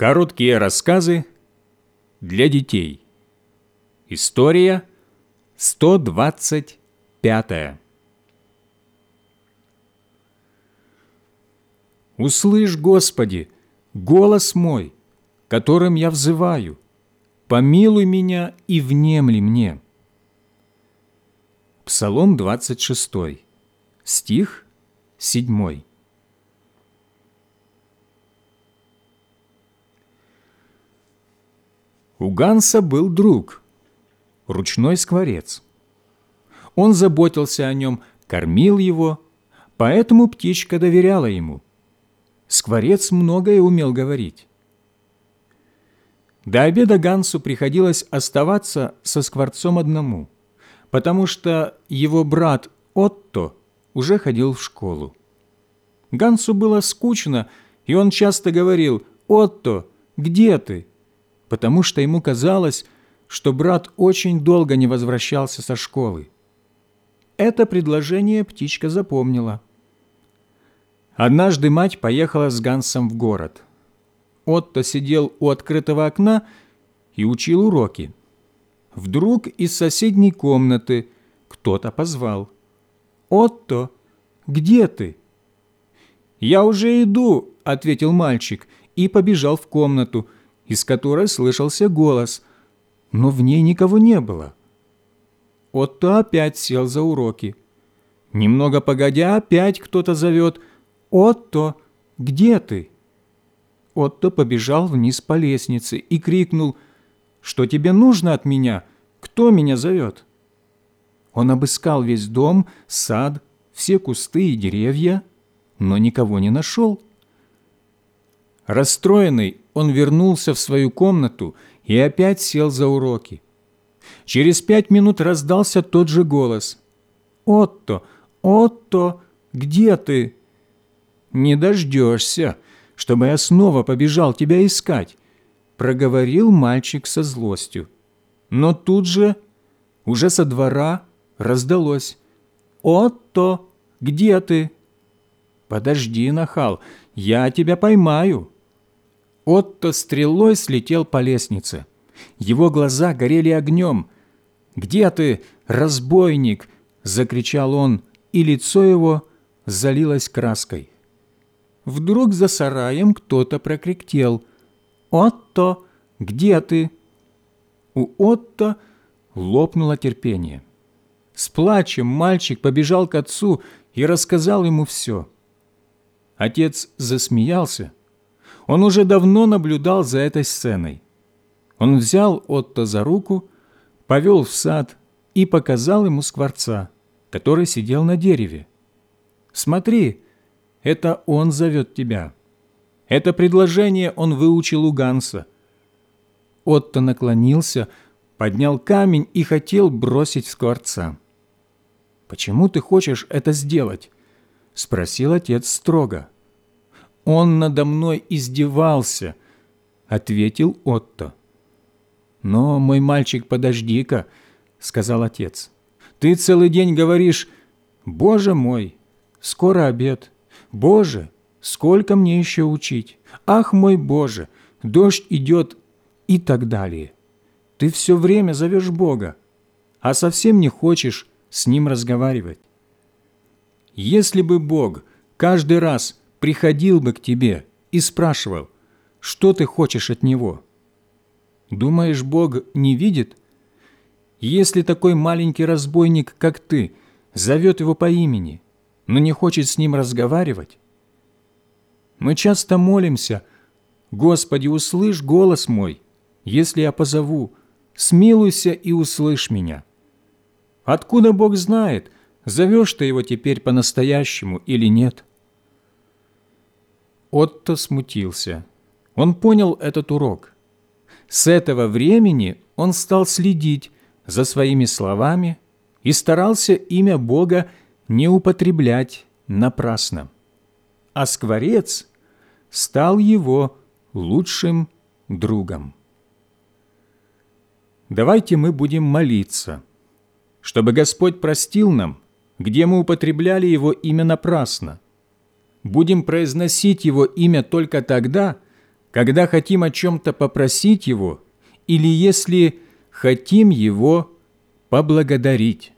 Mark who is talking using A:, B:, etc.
A: Короткие рассказы для детей. История 125. «Услышь, Господи, голос мой, которым я взываю, помилуй меня и внемли мне». Псалом 26, стих 7. У Ганса был друг, ручной скворец. Он заботился о нем, кормил его, поэтому птичка доверяла ему. Скворец многое умел говорить. До обеда Гансу приходилось оставаться со скворцом одному, потому что его брат Отто уже ходил в школу. Гансу было скучно, и он часто говорил: «Отто, где ты?», потому что ему казалось, что брат очень долго не возвращался со школы. Это предложение птичка запомнила. Однажды мать поехала с Гансом в город. Отто сидел у открытого окна и учил уроки. Вдруг из соседней комнаты кто-то позвал: «Отто, где ты?» «Я уже иду», — ответил мальчик и побежал в комнату, из которой слышался голос, но в ней никого не было. Отто опять сел за уроки. Немного погодя, опять кто-то зовет: «Отто, где ты?» Отто побежал вниз по лестнице и крикнул: «Что тебе нужно от меня? Кто меня зовет?» Он обыскал весь дом, сад, все кусты и деревья, но никого не нашел. Расстроенный, он вернулся в свою комнату и опять сел за уроки. Через 5 минут раздался тот же голос: «Отто, Отто, где ты?» «Не дождешься, чтобы я снова побежал тебя искать», — проговорил мальчик со злостью. Но тут же, уже со двора, раздалось: «Отто, где ты?» «Подожди, нахал, я тебя поймаю». Отто стрелой слетел по лестнице. Его глаза горели огнем. «Где ты, разбойник?» — закричал он, и лицо его залилось краской. Вдруг за сараем кто-то прокряхтел: «Отто, где ты?» У Отто лопнуло терпение. С плачем мальчик побежал к отцу и рассказал ему все. Отец засмеялся. Он уже давно наблюдал за этой сценой. Он взял Отто за руку, повел в сад и показал ему скворца, который сидел на дереве. «Смотри, это он зовет тебя». Это предложение он выучил у Ганса. Отто наклонился, поднял камень и хотел бросить в скворца. «Почему ты хочешь это сделать?» — спросил отец строго. «Он надо мной издевался», — ответил Отто. «Но, мой мальчик, подожди-ка», — сказал отец. «Ты целый день говоришь: „Боже мой, скоро обед. Боже, сколько мне еще учить? Ах, мой Боже, дождь идет» и так далее. Ты все время зовешь Бога, а совсем не хочешь с Ним разговаривать. Если бы Бог каждый раз приходил бы к тебе и спрашивал, что ты хочешь от Него, думаешь, Бог не видит? Если такой маленький разбойник, как ты, зовет Его по имени, но не хочет с Ним разговаривать? Мы часто молимся: «Господи, услышь голос мой, если я позову, смилуйся и услышь меня». Откуда Бог знает, зовешь ты Его теперь по-настоящему или нет? Отто смутился. Он понял этот урок. С этого времени он стал следить за своими словами и старался имя Бога не употреблять напрасно. А скворец стал его лучшим другом. Давайте мы будем молиться, чтобы Господь простил нам, где мы употребляли Его имя напрасно. Будем произносить Его имя только тогда, когда хотим о чем-то попросить Его или если хотим Его поблагодарить.